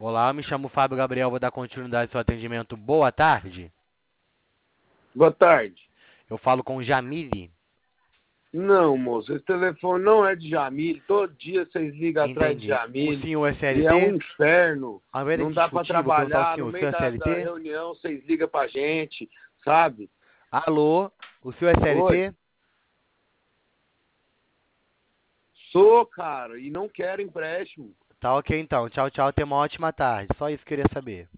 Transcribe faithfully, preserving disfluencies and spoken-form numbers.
Olá, eu me chamo Fábio Gabriel, vou dar continuidade ao seu atendimento. Boa tarde. Boa tarde. Eu falo com Jamile. Não, moço, esse telefone não é de Jamile. Todo dia vocês ligam atrás de Entendi. O Jamile. senhor é E é um C L T? inferno. Ao invés de Não dá para discutir, vou perguntar ao trabalhar. No senhor, o senhor meio é da, da C L T? reunião, vocês ligam pra gente, sabe? Alô, o senhor é Oi, C L T? sou, cara, e não quero empréstimo. Tá ok então. Tchau, tchau. Tenha uma ótima tarde. Só isso que eu queria saber.